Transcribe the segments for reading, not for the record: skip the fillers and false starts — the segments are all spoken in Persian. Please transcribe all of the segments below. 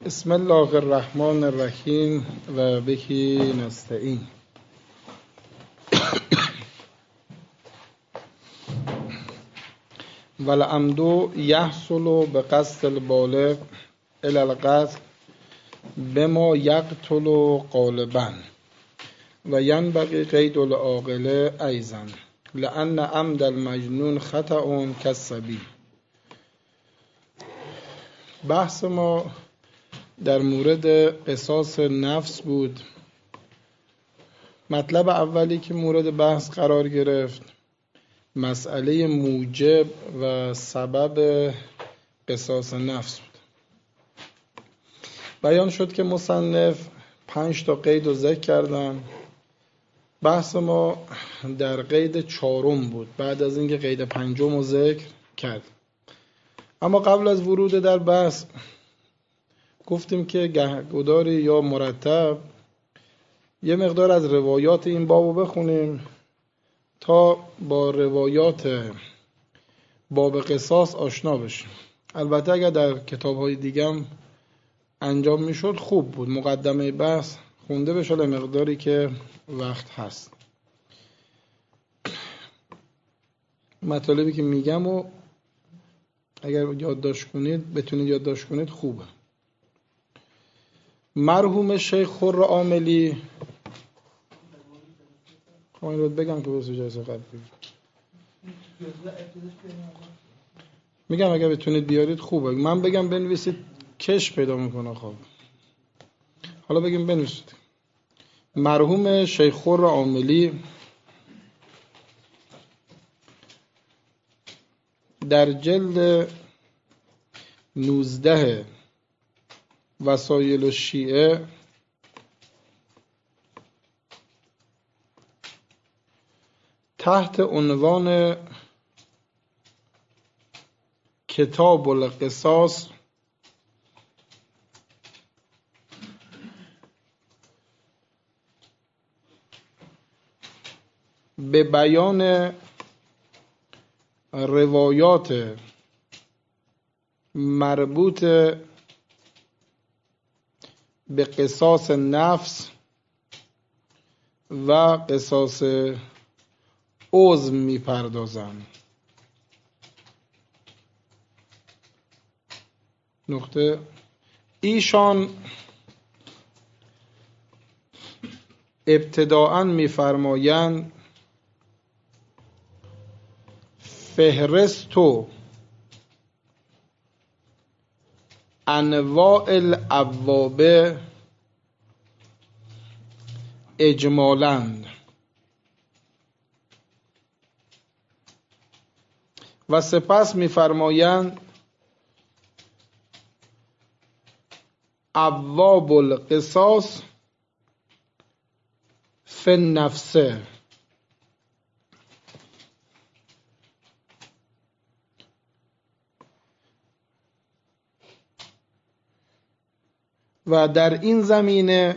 بسم الله الرحمن الرحیم و بهی نستعین. والعمد یحصل بقصد البالغ الی القتل بما یقتل غالبا و ینبغی قید العاقل ایضا لأن عمد المجنون خطأ کالصبی. بحث ما در مورد قصاص نفس بود. مطلب اولی که مورد بحث قرار گرفت مسئله موجب و سبب قصاص نفس بود. بیان شد که مصنف 5 تا قید رو ذکر کردن. بحث ما در قید 4 بود بعد از اینکه قید 5 رو ذکر کرد. اما قبل از ورود در بحث گفتیم که گهگداری یا مرتب یه مقدار از روایات این بابو بخونیم تا با روایات باب قصاص آشنا بشیم. البته اگر در کتاب‌های دیگه هم انجام میشد خوب بود، مقدمه بحث خونده بشه مقداری که وقت هست. مطالبی که میگم و اگر یادداشت کنید بتونید یادداشت کنید خوبه. مرحوم شیخ خر عاملی این رو بگم که بس اجازه قبل میگم اگر بتونید بیارید خوبه. من بگم بنویسید کش پیدا میکنه. خب حالا بگیم بنویسید. مرحوم شیخ خر عاملی در جلد 19 وسایل الشیعه تحت عنوان کتاب القصاص به بیان روایات مربوط به قصاص نفس و قصاص عضو میپردازند. نقطه ایشان ابتداءً میفرمایند فهرست انواع الابواب اجمالاً و سپس میفرمایند ابواب القصاص فی النفس و در این زمینه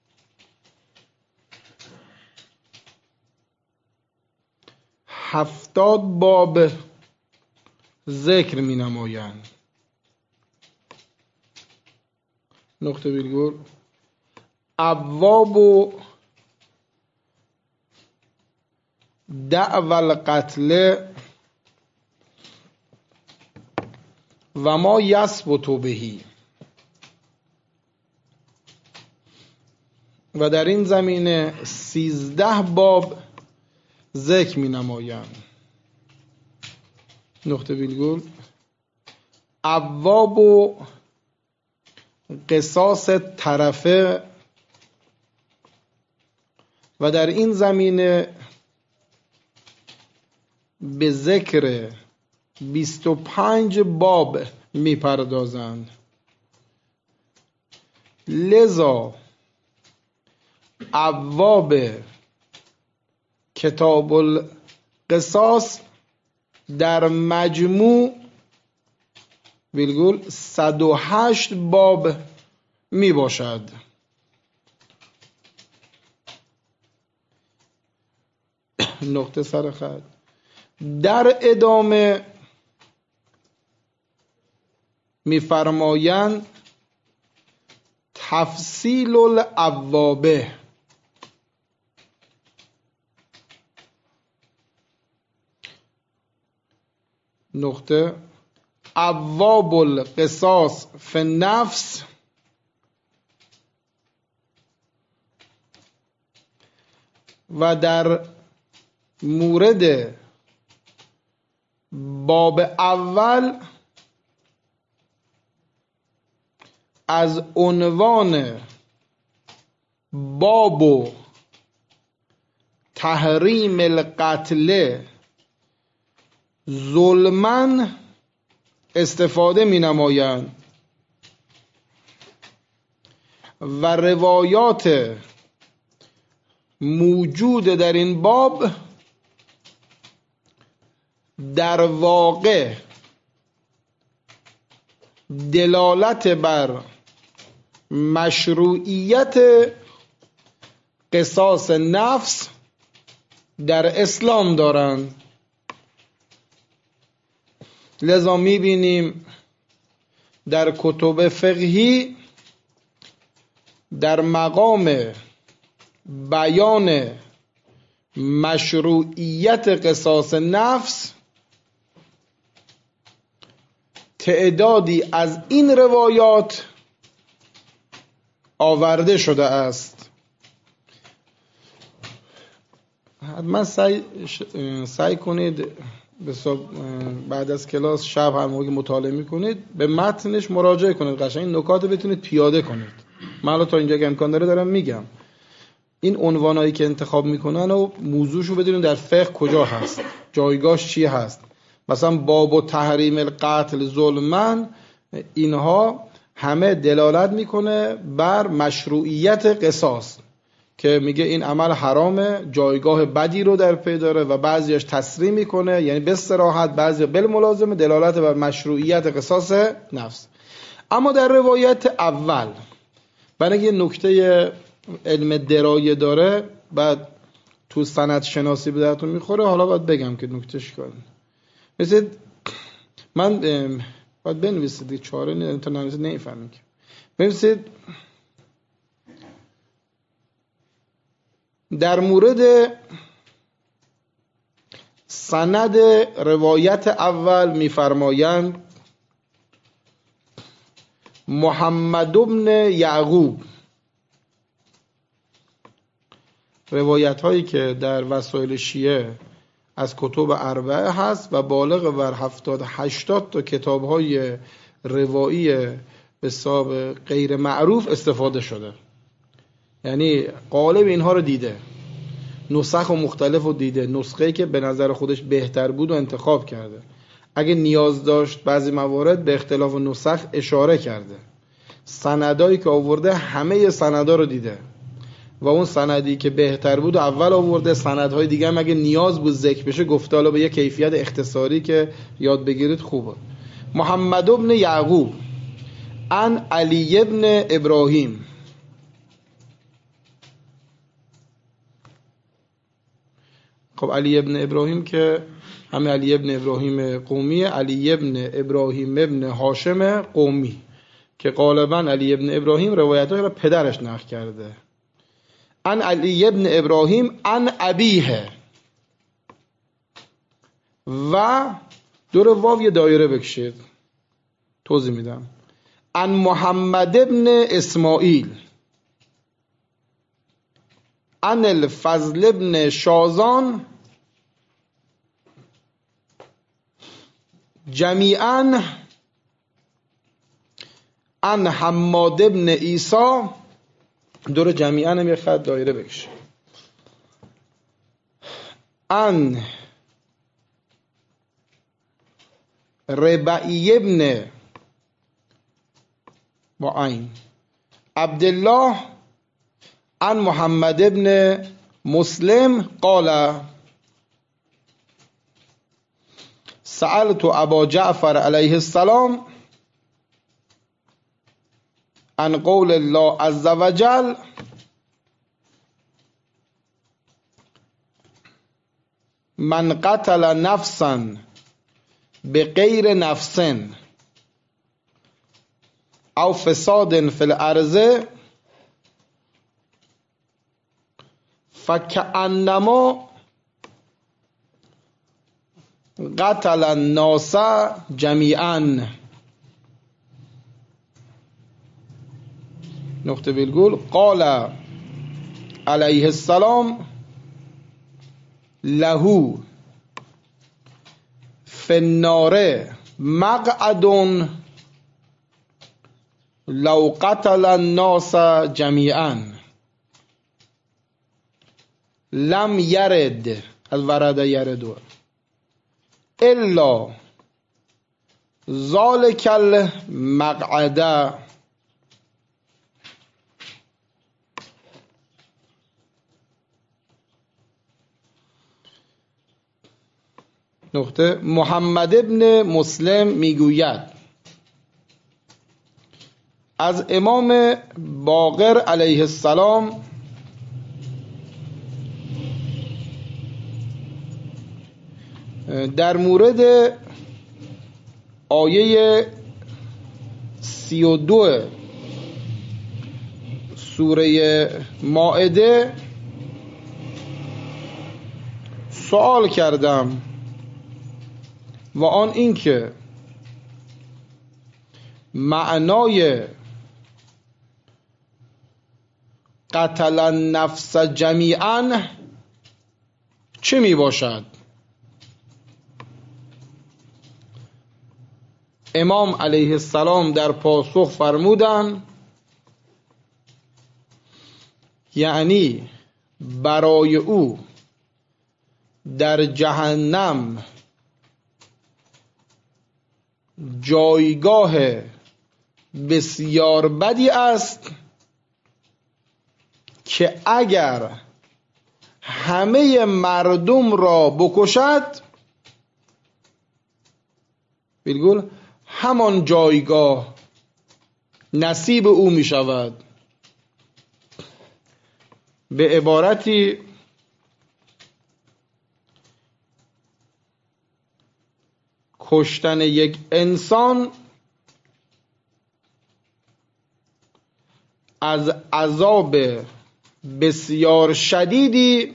هفتاد باب ذکر می نمایند. نقطه ویرگول ابواب دعوی القتل و ما یثبت بهی و در این زمینه 13 باب ذکر می نمایند. نقطه ویرگول ابواب قصاص طرفه و در این زمینه به ذکر 25 باب می پردازند. لذا ابواب کتاب القصاص در مجموع 108 باب می باشد. نقطه سر خط. در ادامه می‌فرمایند تفصیل الابوابه، نقطه ابواب القصاص فی النفس و در مورد باب اول از عنوان باب تحریم القتل ظلماً استفاده می نمایند و روایات موجود در این باب در واقع دلالت بر مشروعیت قصاص نفس در اسلام دارند. لذا می‌بینیم در کتب فقهی در مقام بیان مشروعیت قصاص نفس تعدادی از این روایات آورده شده است. حتما سعی کنید بعد از کلاس شب هر موقع مطالعه میکنید به متنش مراجعه کنید، قشنگ این نکات بتونید پیاده کنید. من الان تا اینجا که امکان داره دارم میگم این عنوانایی که انتخاب میکنن و موضوعشو بدونید در فقه کجا هست، جایگاهش چی هست. مثلا باب تحریم القتل ظلماً، اینها همه دلالت میکنه بر مشروعیت قصاص که میگه این عمل حرامه، جایگاه بدی رو در پی داره و بعضیش تصریح میکنه، یعنی به صراحت، بعضی بالملازمه دلالت بر مشروعیت قصاص نفس. اما در روایت اول برای یه نکته علم درایه داره، بعد تو سند شناسی به درتون میخوره، حالا باید بگم که نکتهش کاره. مثل من باید بنویسید چاره نیست تا نویسید نمیفهمید. بنویسید در مورد سند روایت اول میفرمایند محمد بن یعقوب. روایت هایی که در وسایل شیعه از کتب اربعه هست و بالغ بر 70-80 تا کتاب های روایی به حساب غیر معروف استفاده شده، یعنی قالب اینها رو دیده، نسخ مختلف رو دیده، نسخه‌ای که به نظر خودش بهتر بود و انتخاب کرده، اگه نیاز داشت بعضی موارد به اختلاف نسخ اشاره کرده، سندایی که آورده همه سندا رو دیده و اون سندی که بهتر بود اول آورده، سندهای دیگه هم اگه نیاز بود ذکر بشه گفته، حالا به یه کیفیت اختصاری که یاد بگیرید خوبه. محمد بن یعقوب عن علی بن ابراهیم. خب علی ابن ابراهیم که همه علی ابن ابراهیم قومی، علی ابن ابراهیم ابن هاشم قومی که غالبا علی ابن ابراهیم روایت‌ها رو پدرش نقل کرده. عن علی ابن ابراهیم عن ابیه و دور واو یه دایره بکشید، توضیح میدم. عن محمد ابن اسماعیل عن الفضل ابن شازان جمیعا عن حماد ابن عیسی. دور جمیعا هم یه خط دایره بکش. عن ربعی ابن با عین عبدالله عن محمد ابن مسلم قال سألت ابا جعفر علیه السلام عن قول الله عز وجل من قتل نفسا بغیر نفس او فساد فی الارض فکأنما قتل الناس جمیعا. نقطه ویرگول. قال علیه السلام له فی النار مقعد لو قتل الناس جمیعا لم یرد، از ورد یرد، الا ذالک المقعد نقطه. محمد ابن مسلم میگوید از امام باقر علیه السلام در مورد آیه 32 سوره مائده سوال کردم، و آن این که معنای قتل النفس جمیعا چه می باشد؟ امام علیه السلام در پاسخ فرمودند یعنی برای او در جهنم جایگاه بسیار بدی است که اگر همه مردم را بکشد بگول همان جایگاه نصیب او می شود. به عبارتی کشتن یک انسان از عذاب بسیار شدیدی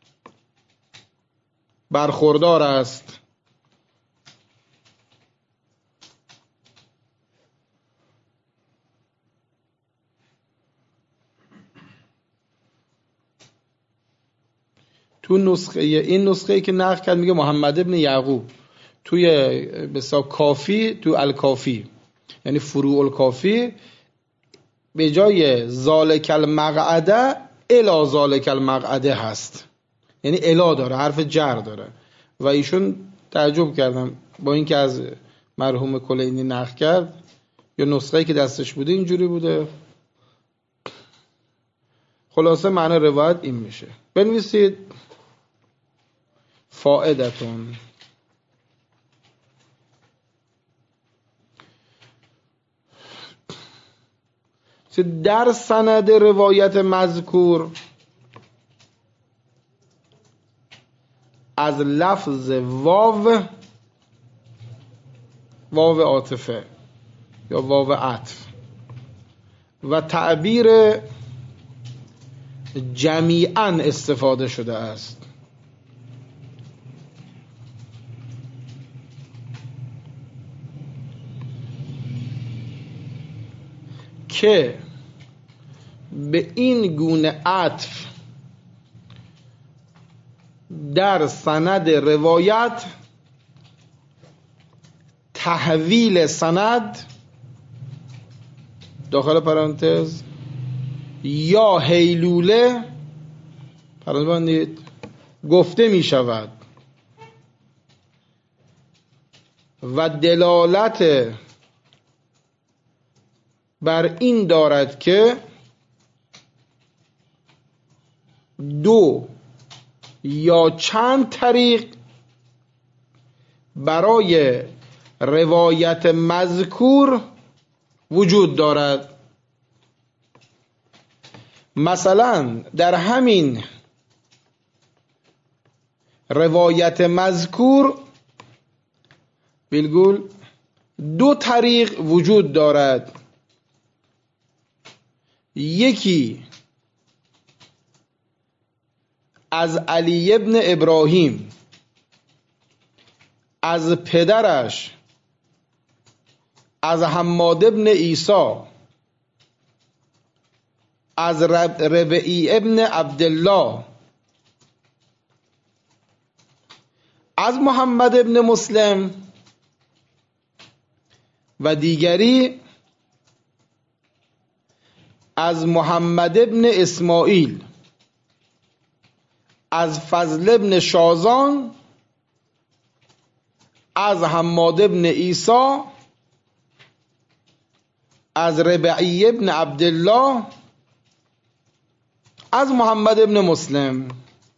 برخوردار است. تو نسخه این نسخه‌ای که نقل کرد میگه محمد ابن یعقوب توی بسا کافی، تو الکافی یعنی فروع الکافی به جای ذالک المقعده الا ذالک المقعده هست، یعنی الا داره، حرف جر داره. و ایشون تعجب کردم با اینکه از مرحوم کلینی نقل کرد یا نسخه‌ای که دستش بوده اینجوری بوده. خلاصه معنی روایت این میشه. بنویسید فائدتون. در سند روایت مذکور از لفظ واو عاطفه یا واو عطف و تعبیر جمیعاً استفاده شده است که به این گونه عطف در سند روایت تحویل سند داخل پرانتز یا هیلوله پرانتز بندید گفته می شود و دلالت بر این دارد که دو یا چند طریق برای روایت مذکور وجود دارد. مثلا در همین روایت مذکور بالگول دو طریق وجود دارد. یکی از علی ابن ابراهیم، از پدرش از حماد ابن عیسی، از ربعی ابن عبدالله، از محمد ابن مسلم و دیگری از محمد ابن اسماعیل، از فضل ابن شازان، از حماد ابن عیسی، از ربعی ابن عبدالله، از محمد ابن مسلم.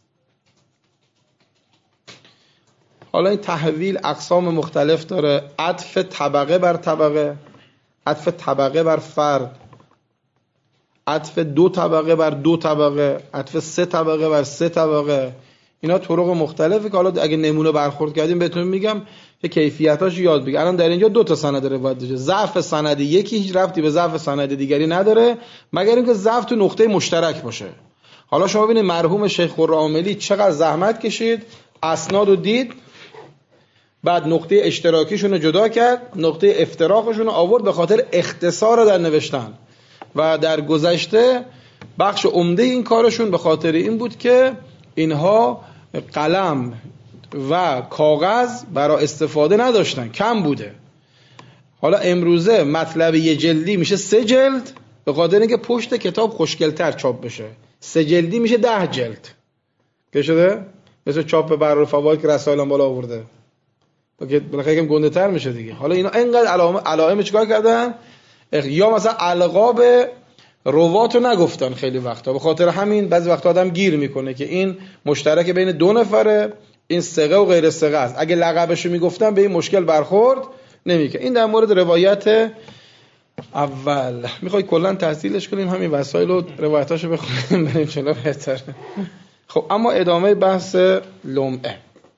حالا این تحویل اقسام مختلف داره، عطف طبقه بر طبقه، عطف طبقه بر فرد، عطف 2 طبقه بر 2 طبقه، عطف 3 طبقه بر 3 طبقه. اینا طرق مختلفه که حالا اگه نمونه برخورد کردیم بهتون میگم که کیفیتاش یاد بگیر. الان در اینجا 2 تا سند روایت داره. ضعف سند یکی هیچ ربطی به ضعف سند دیگری نداره مگر اینکه ضعف تو نقطه مشترک باشه. حالا شما ببینید مرحوم شیخ خرم‌عاملی چقدر زحمت کشید، اسنادو دید، بعد نقطه اشتراکیشون رو جدا کرد، نقطه افتراقشون رو آورد به خاطر اختصار در نوشتن. و در گذشته بخش عمده این کارشون به خاطر این بود که اینها قلم و کاغذ برای استفاده نداشتن، کم بوده. حالا امروزه مطلب یه جلدی میشه 3 جلد به خاطر اینکه پشت کتاب خوشگل‌تر چاپ بشه. 3 جلدی میشه 10 جلد که شده مثل چاپ برای فواید که رسائل هم بالا آورده که بالاخره یکم گنده تر میشه دیگه. حالا اینا اینقدر علائم چیکار کردن؟ یا مثلا القاب روات رو نگفتن خیلی وقتا، به خاطر همین بعضی وقتا آدم گیر میکنه که این مشترک بین 2 نفره، این ثقه و غیر ثقه است. اگه لقبشو میگفتن به این مشکل برخورد نمیکنه. این در مورد روایت اول. میخوای کلا تحصیلش کنیم همین وسایل و روایتاشو بخونیم بریم جلو بهتره. خب اما ادامه بحث لمعه.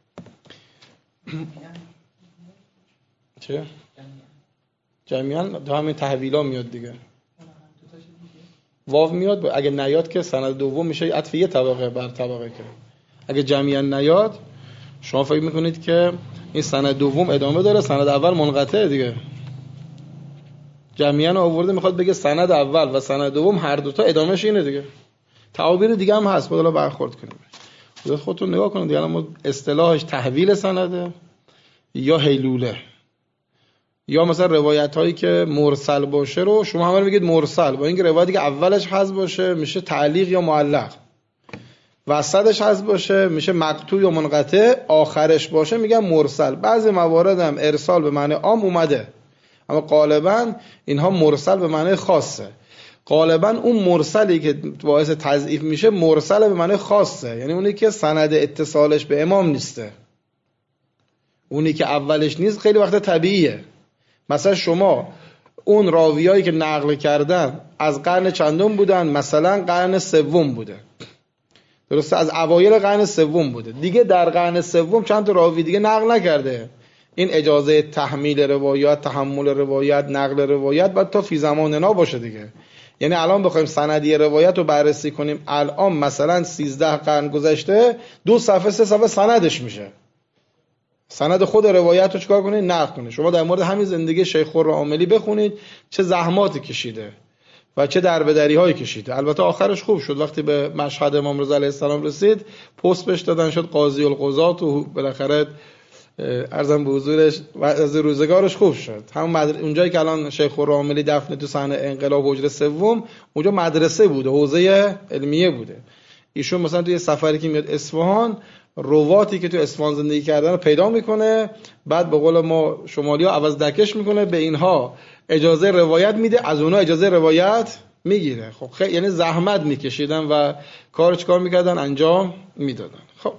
چه؟ جمعیاً همین تحویلا میاد دیگه. واو میاد اگه نیاد که سند دوم میشه عطف یه طبقه بر طبقه. که اگه جمعیاً نیاد شما فکر میکنید که این سند دوم ادامه داره، سند اول منقطعه دیگه. جمعیاً آورده میخواد بگه سند اول و سند دوم هر دوتا ادامهش اینه دیگه. تعابیر دیگه هم هست، باید برخورد کنیم. خودتون نگاه کنید دیگه. الان اصطلاحش تحویل سنده یا هیلوله، یا مثلا روایت هایی که مرسل باشه رو شما همه میگید مرسل، با اینکه روایتی که اولش حذف باشه میشه تعلیق یا معلق، وسطش حذف باشه میشه مقطوع یا منقطع، آخرش باشه میگن مرسل. بعضی موارد هم ارسال به معنی عام اومده، اما غالبا اینها مرسل به معنی خاصه. غالبا اون مرسلی که باعث تضعیف میشه مرسل به معنی خاصه، یعنی اونی که سند اتصالش به امام نیسته، اونی که اولش نیست خیلی وقت طبیعیه. مثلا شما اون راویایی که نقل کردن از قرن چندم بودن؟ مثلا قرن سوم بوده، درسته؟ از اوایل قرن سوم بوده دیگه. در قرن سوم چند تا راوی دیگه نقل نکرده. این اجازه تحمیل روایات، تحمل روایت، نقل روایت باید تا فی زماننا باشه دیگه. یعنی الان بخوایم سندی روایت رو بررسی کنیم، الان مثلا 13 قرن گذشته 2 صفحه 3 صفحه سندش میشه. سند خود روایت رو چیکار کنید؟ نقل کنید. شما در مورد همین زندگی شیخ خرم‌عاملی بخونید چه زحماتی کشیده و چه دربدری‌هایی کشیده. البته آخرش خوب شد، وقتی به مشهد امام رضا علیه السلام رسید پست بهش دادن شد قاضی القضات و بالاخره ارزم به حضورش و از روزگارش خوب شد. همون اونجایی که الان شیخ خرم‌عاملی دفن تو صحنه انقلاب حجره سوم، اونجا مدرسه بوده، حوزه علمیه بوده. ایشون مثلا توی سفری که میاد اصفهان، رواتی که تو اصفهان زندگی کردن رو پیدا میکنه، بعد به قول ما شمالی ها عوض دکش میکنه، به اینها اجازه روایت میده، از اونها اجازه روایت میگیره. خب خیلی یعنی زحمت میکشیدن و کار میکردن انجام میدادن. خب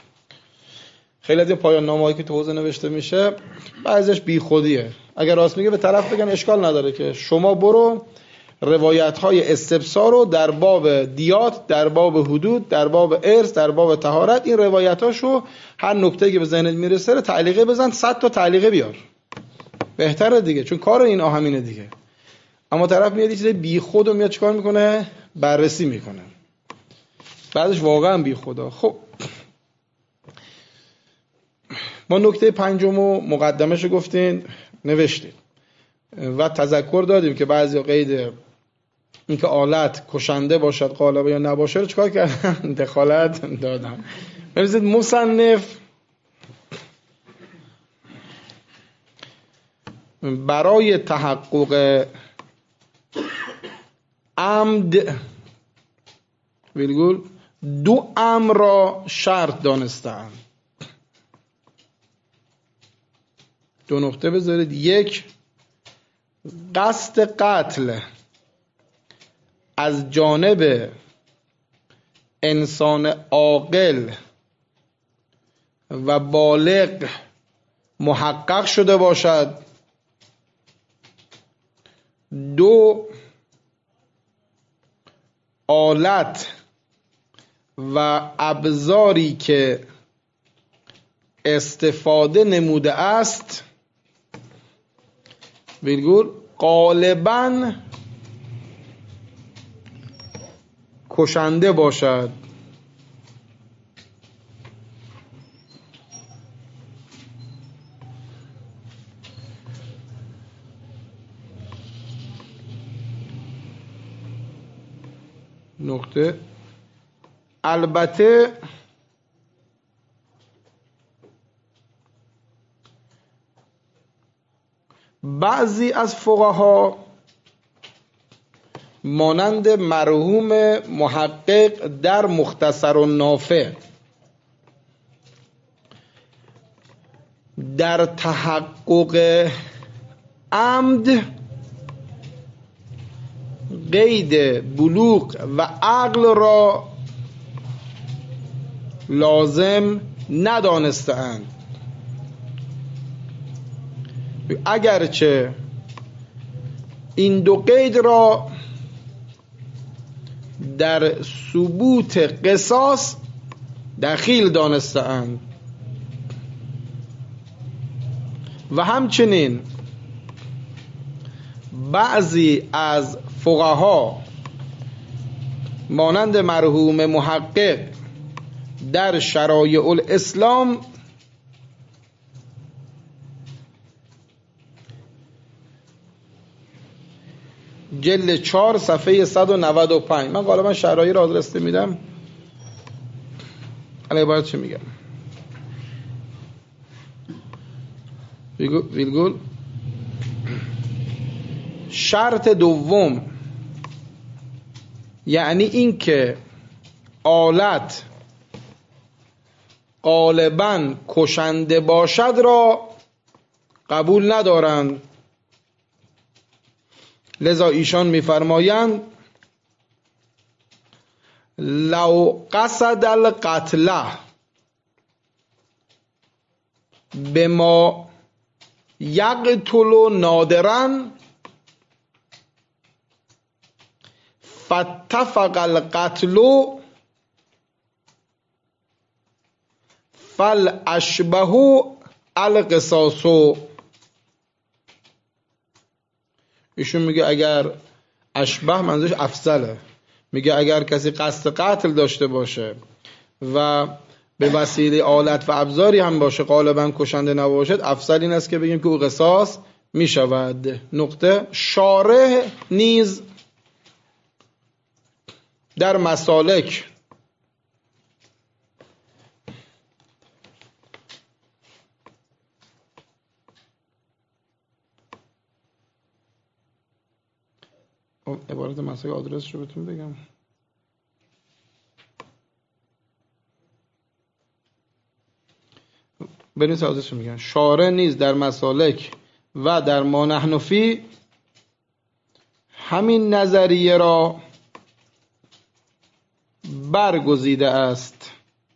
خیلی از این پایان نامه‌ای که تو حوزه نوشته میشه بعضیش بیخودیه. اگر راست میگه به طرف بگن اشکال نداره که شما برو روایت‌های استبصار رو در باب دیات، در باب حدود، در باب ارث، در باب طهارت، این روایتاشو هر نکته‌ای که به ذهنت میرسه رو تعلیقه بزن، 100 تا تعلیقه بیار. بهتره دیگه، چون کار این همینه دیگه. اما طرف میاد یه چیز بیخود و میاد چیکار میکنه؟ بررسی میکنه. بعدش واقعا بی خدا. خب ما نکته پنجمو مقدمه‌شو گفتین نوشتید و تذکر دادیم که بعضی قید اینکه آلت کشنده باشد قالب یا نباشه رو چیکار کردن؟ دخالت دادن. ببینید مصنف برای تحقق عمد ویرگول دو امر را شرط دانستند. دو نقطه بذارید. یک، قصد قتل از جانب انسان عاقل و بالغ محقق شده باشد. دو، آلت و ابزاری که استفاده نموده است ویرگول غالباً کشنده باشد. نقطه. البته بعضی از فقها مانند مرحوم محقق در مختصر النافع در تحقق عمد قید بلوغ و عقل را لازم ندانستند، اگرچه این دو قید را در ثبوت قصاص دخیل دانستند و همچنین بعضی از فقها مانند مرحوم محقق در شرایع الاسلام جلد 4 صفحه 195. من غالبا شرایع را آدرس میدم. الان باید چه میگم؟ ویلگول شرط دوم، یعنی این که آلت غالباً کشنده باشد را قبول ندارند. لذا ایشان میفرمایند لو قصد القتل بما یقتل نادرا فاتفق القتل فالاشبه القصاص. ایشون میگه اگر اشبه منظورش افضله، میگه اگر کسی قصد قتل داشته باشه و به وسیله آلت و ابزاری هم باشه غالبا کشنده نباشد، افضل این است که بگیم که او قصاص میشود. نقطه. شارح نیز در مسالک عبارت مسائل آدرسش رو بهتون بگم. بنویس آدرسش میگن. شارع نیز در مسالک و در ما نحن فی همین نظریه را برگزیده است.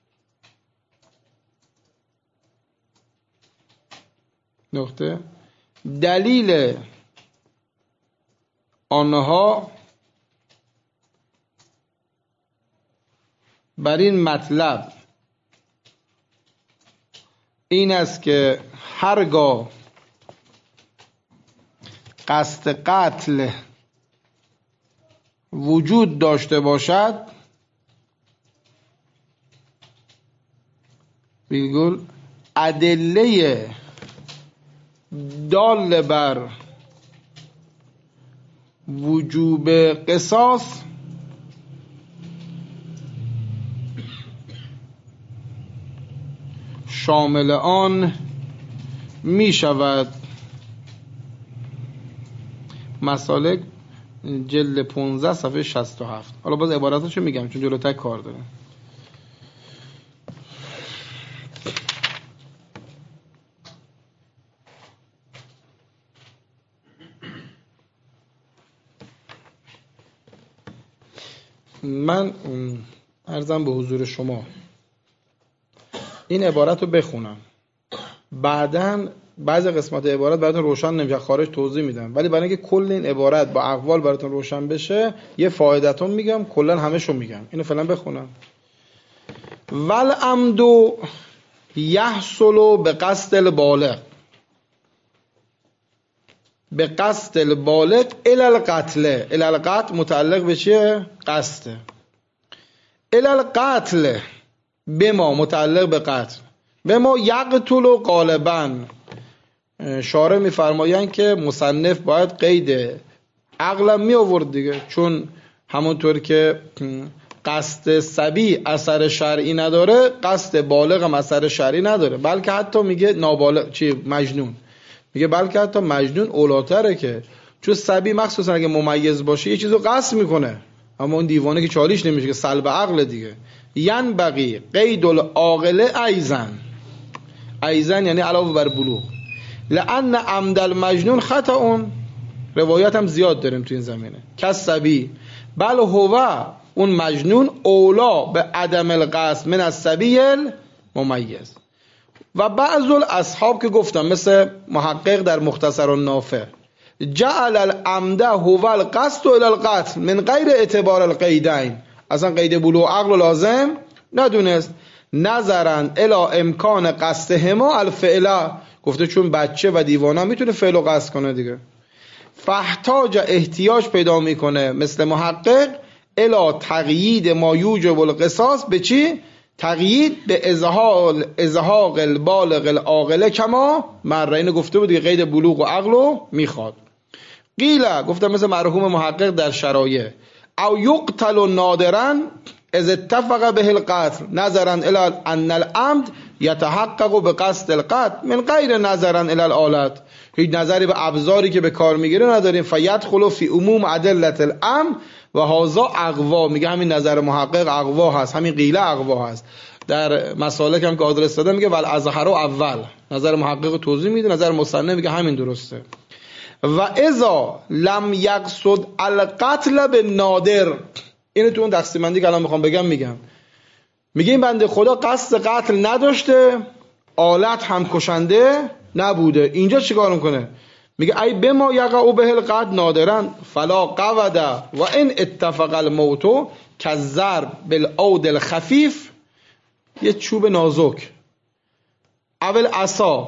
نقطه. دلیل آنها بر این مطلب این است که هرگاه قصد قتل وجود داشته باشد ویرگول ادله دال بر وجوب قصاص شامل آن می شود. مسالک جلد 15 صفحه 67. حالا باز عباراتشو میگم چون جلوتر کار داره. من عرضم به حضور شما این عبارت رو بخونم، بعداً بعضی قسمت عبارت براتون روشن نمیشه، خارج توضیح میدم، ولی برای اینکه کل این عبارت با اقوال براتون روشن بشه یه فایده‌تون میگم، کلا همه‌شو میگم. اینو فعلا بخونم. والعمد یحصل به قصد البالغ، به قصد البالغ الی القتل. الی القتل متعلق به چیه؟ قصد. الی القتل به ما متعلق به قتل. به ما یقتل غالبا. شارع میفرمایند که مصنف باید قید عقلم می آورد دیگه، چون همونطور که قصد صبی اثر شرعی نداره، قصد بالغ هم اثر شرعی نداره، بلکه حتی میگه نابالغ مجنون، میگه بلکه حتی مجنون اولاتره، که چون صبی مخصوصا اگه ممیز باشه یه چیزو قصد میکنه، اما اون دیوانه که چالیش نمیشه که سلب عقل دیگه. ینبغی قید العاقل ایزن یعنی علاوه بر بلوغ، لأن عمد المجنون خطأ. روایت هم زیاد داریم تو این زمینه. کالصبی بل هو اون مجنون اولا به عدم القصد من الصبی الممیز. و بعض الاصحاب که گفتم مثل محقق در مختصر النافع جعل العمد هو القصد الى القتل من غیر اعتبار القیدین، اصلا قید بلوغ عقل لازم ندونست. نظرا الى امکان قصدهما الفعل، گفته چون بچه و دیوانه میتونه فعل و قصد کنه دیگه. فاحتاج احتیاج پیدا میکنه مثل محقق الی تقیید ما یوجب القصاص. به چی؟ تقیید به ازهاق البالغ العاقل کما مره. اینو گفته بود دیگه، قید بلوغ و عقلو میخواد. قیل گفتم مثل مرحوم محقق در شرایع او یقتل نادرا از اتفق به القتل نظرا الى ان العمد یتحقق به قصد القتل من غیر نظرا الى الآلت. هیچ نظری به ابزاری که به کار میگیره نداریم. فیدخل فی عموم ادلة الامر و هذا اقوا. میگه همین نظر محقق اقوا هست، همین قیله اقوا هست. در مسالک هم که آدرس داده میگه ول ازهر اول، نظر محقق توضیح میده، نظر مصنف میگه همین درسته. و اذا لم یقصد القتل بالنادر، اینو تو اون تقسیم‌بندی که الان میخوام بگم میگم. میگه این بنده خدا قصد قتل نداشته، آلت هم کشنده نبوده، اینجا چیکار میکنه؟ میگه ای بما یقع به القتل نادرا فلا قود و ان اتفق الموت کالضرب بالعود الخفیف، یه چوب نازک، اول عصا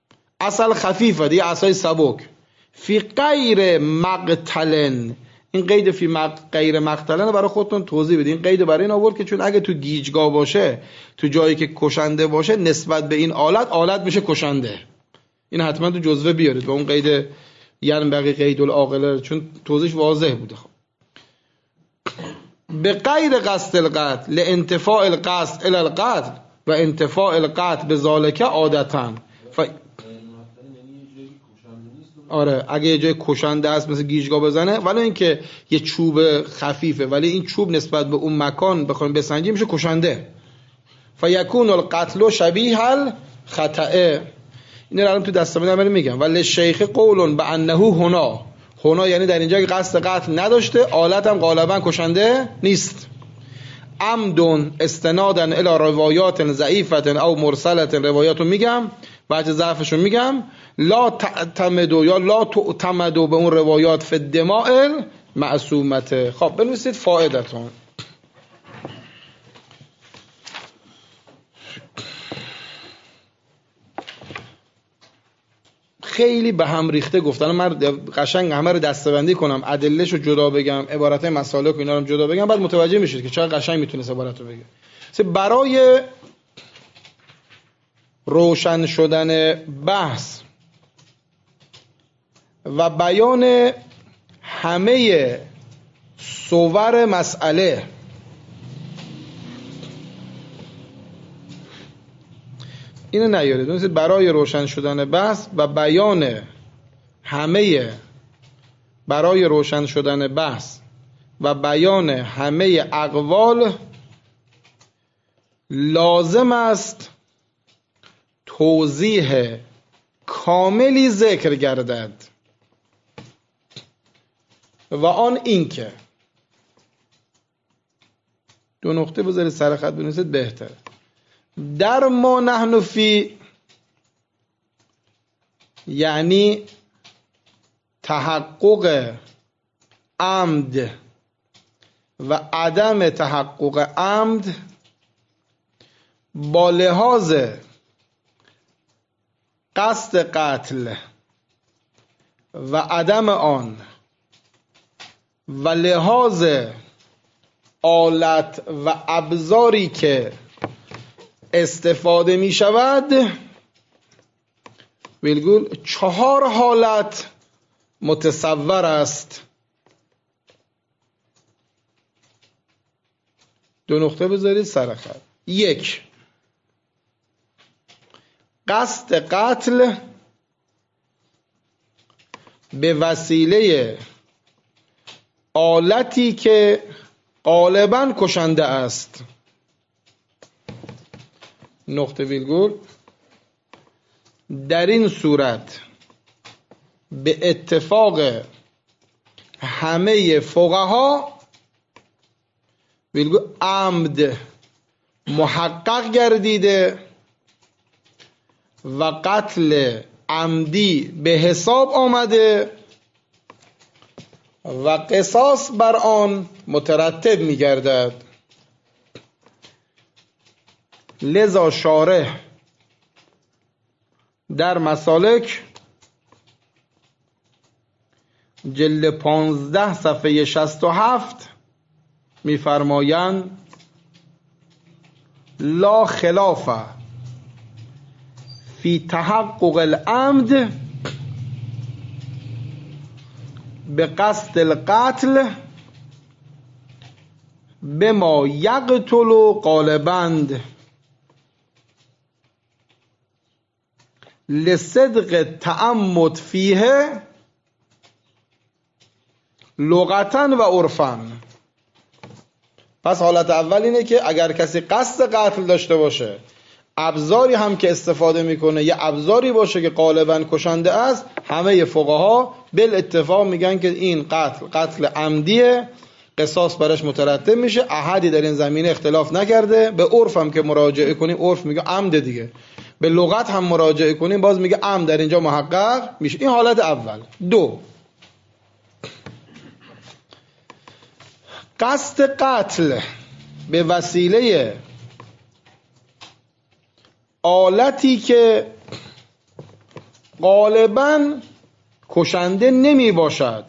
خفیفه دیگه، عصای سبک، فی غیر مقتلن. این قید فی غیر مقتلن برای خودتون توضیح بدین. این قید برای این آورد که چون اگه تو گیجگاه باشه، تو جایی که کشنده باشه، نسبت به این آلت میشه کشنده. این حتما تو جزوه بیارید با اون قید یعنی بقیه قید العاقله، چون توضیحش واضح بوده. خب به غیر قصد القتل لانتفاع القصد الی القتل و انتفاع القتل به ذالک عادتاً. آره اگه یه جای کشنده است مثل گیجگاه بزنه، ولی اینکه یه چوب خفیفه ولی این چوب نسبت به اون مکان بخوایم بسنجیم میشه کشنده. فیکون القتل شبیه الخطأ. این الان تو دستمون میگم. ولی شیخ قولون به انه هنا یعنی در اینجا که قصد قتل نداشته، آلت هم غالبا کشنده نیست. عمدون استنادن الی روایات ضعیفه او مرسله، روایاتو میگم بعد ضعفشو میگم. لا تعتمدو یا لا تعتمدو به اون روایات فی الدماء معصومته. خب بنویسید فائدتون. خیلی به هم ریخته گفتن. من قشنگ همه رو دسته‌بندی کنم، ادله‌شو جدا بگم، عبارت مسالک و اینا رو جدا بگم، بعد متوجه میشید که چقدر قشنگ میتونه عبارت رو بگه. برای روشن شدن بحث و بیان همه صور مسئله اینو نیارید. دونستید برای روشن شدن بحث و بیان همه برای روشن شدن بحث و بیان همه اقوال لازم است توضیح کاملی ذکر گردد و آن این که دو نقطه بذارید سر خط بنویسید بهتره. در ما نحن فی یعنی تحقق عمد و عدم تحقق عمد با لحاظ قصد قتل و عدم آن و لحاظ آلت و ابزاری که استفاده می شود ویلگول 4 حالت متصور است. دو نقطه بذارید سر خط. 1 قصد قتل به وسیله آلتی که غالباً کشنده است. نقطه ویلگول در این صورت به اتفاق همه فقها ویلگول عمد محقق گردیده و قتل عمدی به حساب آمده و قصاص بر آن مترتب می گردد. لذا شارح در مسالک جلد 15 صفحه 67 می‌فرمایند لا خلاف فی تحقق العمد به قصد القتل بما یقتل غالباً لصدق تعمد فیه لغتاً و عرفاً. پس حالت اول اینه که اگر کسی قصد قتل داشته باشه، ابزاری هم که استفاده میکنه یه ابزاری باشه که غالباً کشنده است، همه فقها بالاتفاق میگن که این قتل عمدیه، قصاص برش مترتب میشه. احدی در این زمینه اختلاف نکرده. به عرف هم که مراجعه کنیم عرف میگه عمد دیگه، به لغت هم مراجعه کنیم باز میگه عمد در اینجا محقق میشه. این حالت اول. 2 قصد قتل به وسیله آلتی که غالباً کشنده نمی باشد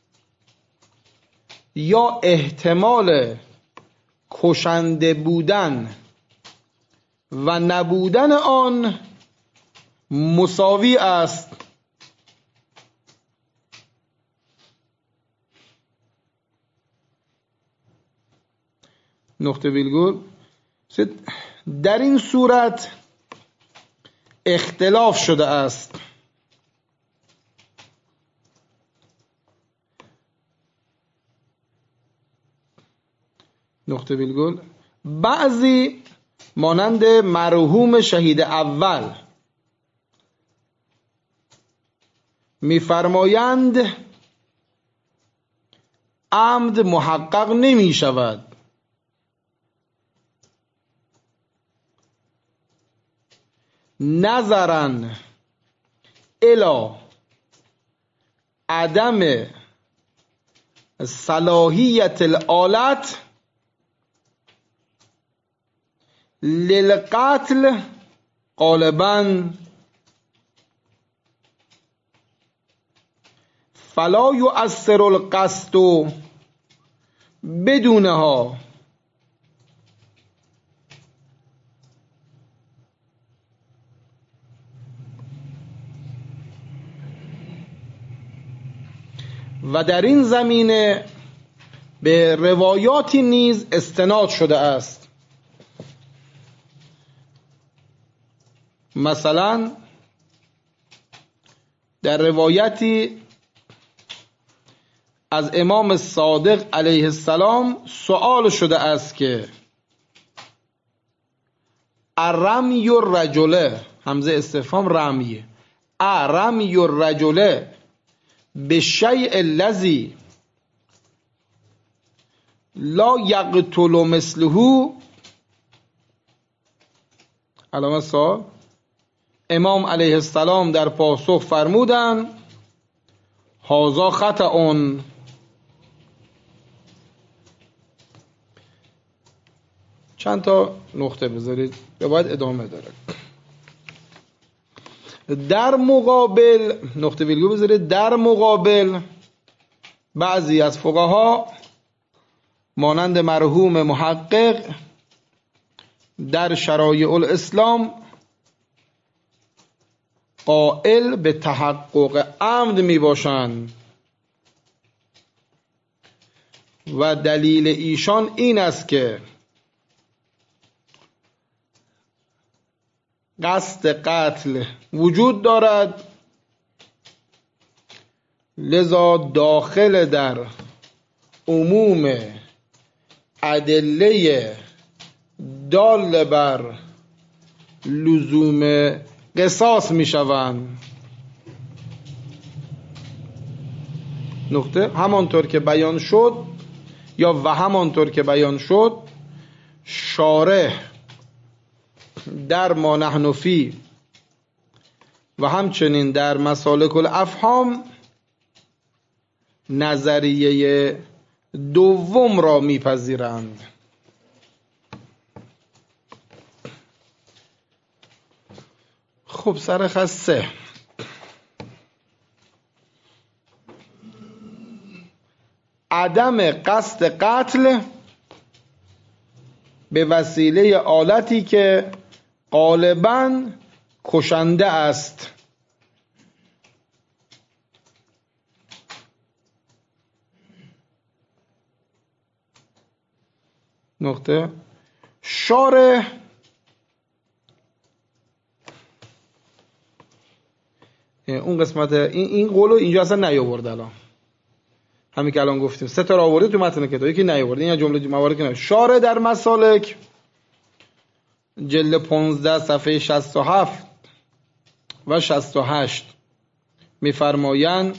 یا احتمال کشنده بودن و نبودن آن مساوی است. نقطه ویلگول در این صورت اختلاف شده است نقطه ویلگول بعضی مانند مرحوم شهید اول می‌فرمایند عمد محقق نمی شود نظراً الی عدم صلاحیت الآلت للقتل غالباً فلا یؤثر القصد بدونها و در این زمینه به روایاتی نیز استناد شده است. مثلا در روایتی از امام صادق علیه السلام سؤال شده است که رمی الرجل، همزه استفهام رمیه، رمی الرجل بالشیء الذی لا یقتل مثله، علامه سوال. امام علیه السلام در پاسخ فرمودند هذا خطأ. چند تا نقطه بذارید یا باید ادامه داره. در مقابل، نقطه ویرگول بذارید، در مقابل بعضی از فقها مانند مرحوم محقق در شرایع الاسلام قائل به تحقق عمد می باشند و دلیل ایشان این است که قصد قتل وجود دارد، لذا داخل در عموم ادله دال بر لزوم قصاص می شوند. نقطه. همانطور که بیان شد یا و همانطور که بیان شد شارح در ما نحن فی و همچنین در مسالک الافهام نظریه دوم را میپذیرند. خب سرخط 3. عدم قصد قتل به وسیله آلتی که غالباً کشنده است. نقطه. شارح اون قسمت این قولو اینجا اصلا نیاورده. الان همین که الان گفتیم 3 تا را آورده تو متن کتاب، یکی نیاورده. این جمله موارد که شارح در مسالک جلد 15 صفحه 67 و 68 می‌فرمایند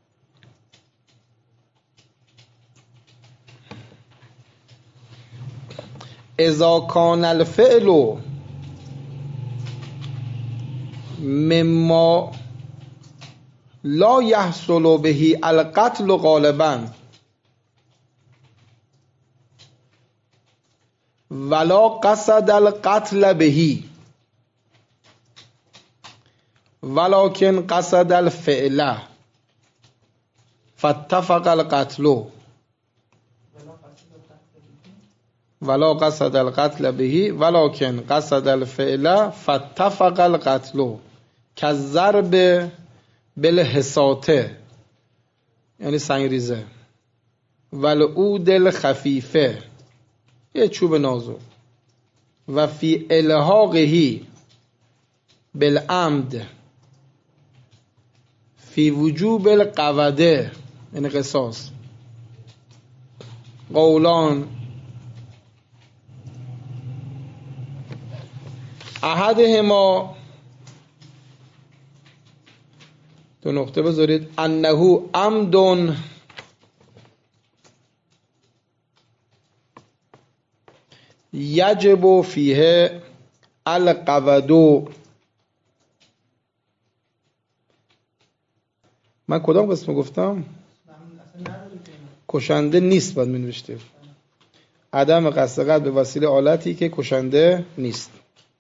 اذا کان الفعل مما لا يحصل به القتل غالبا ولا قصد القتل به ولكن قصد الفعل فاتفق القتل ولا قصد القتل به ولكن قصد الفعل فاتفق القتل كالضرب بالحصاته، یعنی سنگریزه، والعود الخفیفه، یه چوب نازو، و فی الحاقه بالعمد فی وجوب القوده، یعنی قصاص. قولان احدهما، 2 نقطه بذارید، انه عمد یجب فیه القود. من کدام قسم گفتم؟ کشنده نیست باید می نوشته. عدم قصد قتل به وسیله آلتی که کشنده نیست.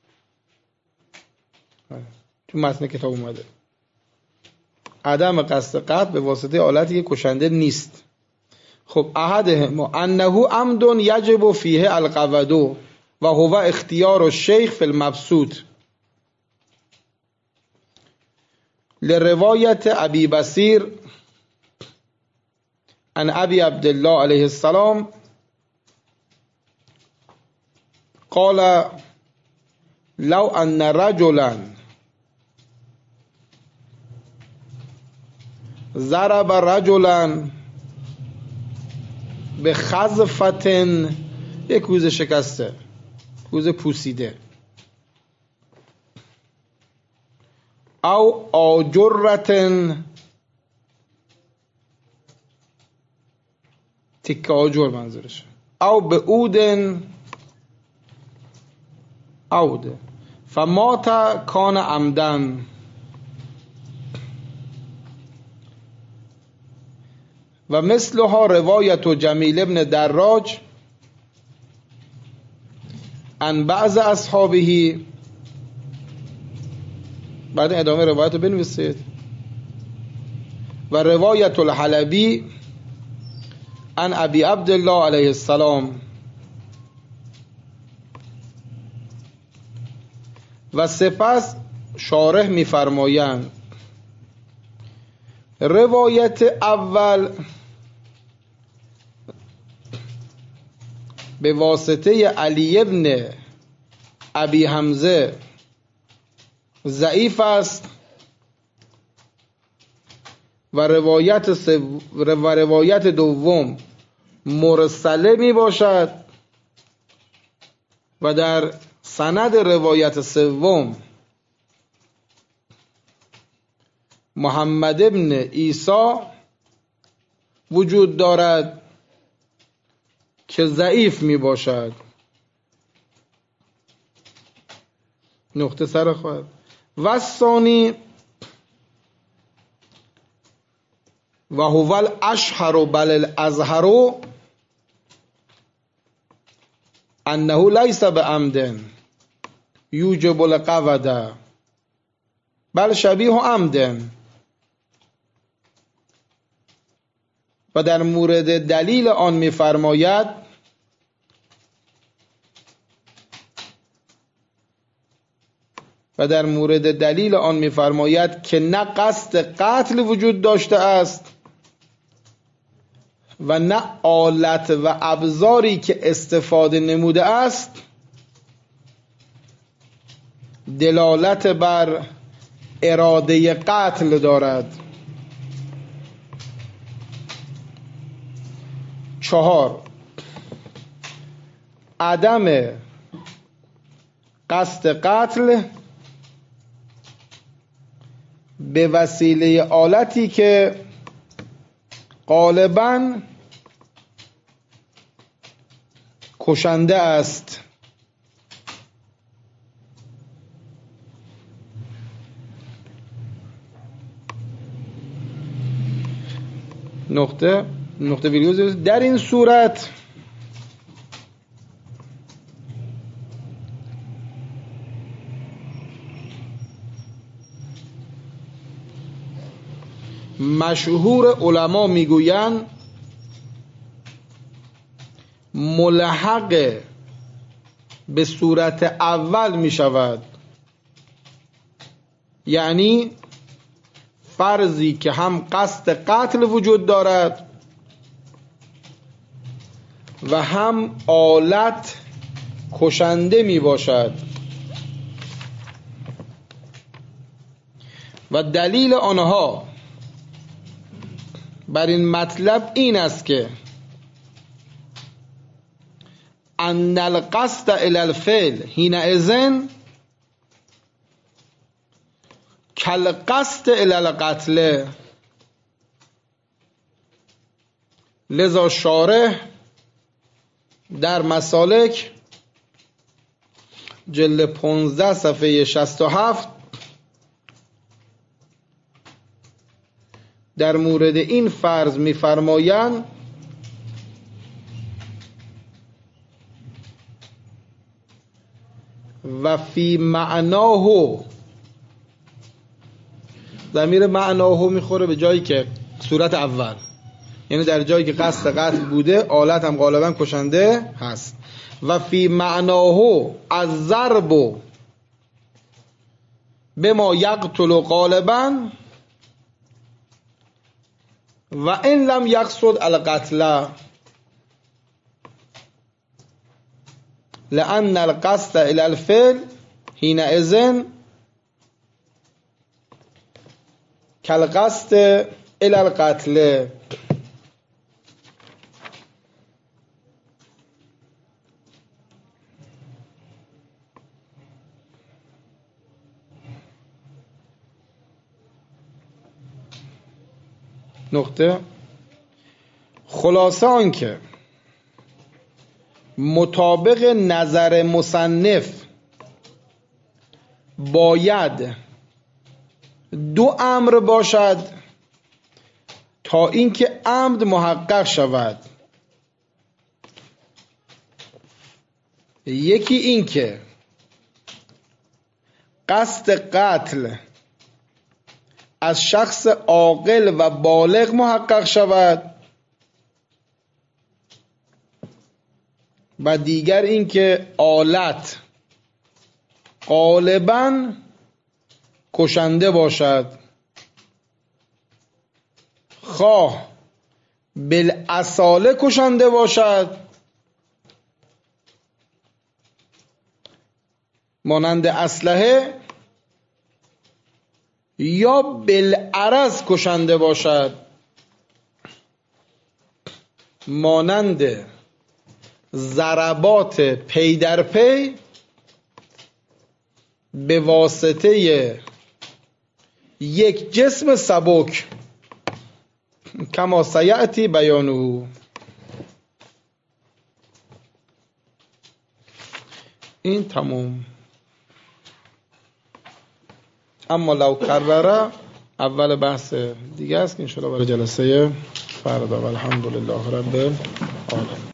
تو متن کتاب اومده عدم قصد قتل به واسطه آلتی که کشنده نیست. خب احدهما انه عمد یجب فیه القود و هو اختیار الشیخ فی المبسوط لروایت ابی بصیر عن ابی عبدالله علیه السلام قال لو ان رجلا ضرب رجلا به خزفتن، یک کوزه شکسته، کوزه پوسیده، او آجرتن، تکه آجر منظورشه، او به اودن، عود فمات کان عمدن. و مثلها روایت جمیل ابن دراج عن بعض اصحابه. بعد ادامه روایت رو بنویسید. و روایت الحلبی عن ابی عبدالله علیه السلام. و سپس شارح می‌فرمایند روایت اول به واسطه علی ابن ابی حمزه ضعیف است و روایت دوم مرسله می باشد و در سند روایت سوم محمد ابن عیسی وجود دارد که ضعیف می باشد. نقطه سر خواهد. و ثانی و هو الاشهر بل الازهر انه لیس بعمد یوجب القود بل شبیه عمد. و در مورد دلیل آن می‌فرماید که نه قصد قتل وجود داشته است و نه آلت و ابزاری که استفاده نموده است دلالت بر اراده قتل دارد. 4 عدم قصد قتل به وسیله آلتی که غالباً کشنده است. نقطه ویروز در این صورت مشهور علما میگویند ملحق به صورت اول می شود، یعنی فرضی که هم قصد قتل وجود دارد و هم آلت کشنده می باشد. و دلیل آنها بر این مطلب این است که ان القصد الی الفعل حینئذ کالقصد الی القتل. لذا شارح در مسالک جلد 15 صفحه 67 در مورد این فرض می‌فرمایند و فی معناه، ضمیر معناه میخوره به جایی که صورت اول، یعنی در جایی که قصد قتل بوده آلت هم غالبا کشنده هست. و فی معناه از ضرب به ما یقتل غالبا و این لم یقصد القتل لأن القصد الى الفعل حینئذ کالقصد الى القتل. نقطه خلاصه آنکه مطابق نظر مصنف باید دو امر باشد تا اینکه عمد محقق شود. یکی این که قصد قتل از شخص عاقل و بالغ محقق شود و دیگر این که آلت غالباً کشنده باشد، خواه بالاصاله کشنده باشد مانند اسلحه یا بالعرض کشنده باشد مانند ضربات پی در پی به واسطه یک جسم سبک کما سیأتی بیانه. این تموم. اما لو کرره اول بحث دیگه است که انشاءالله برای جلسه فردا. الحمدلله رب العالمین.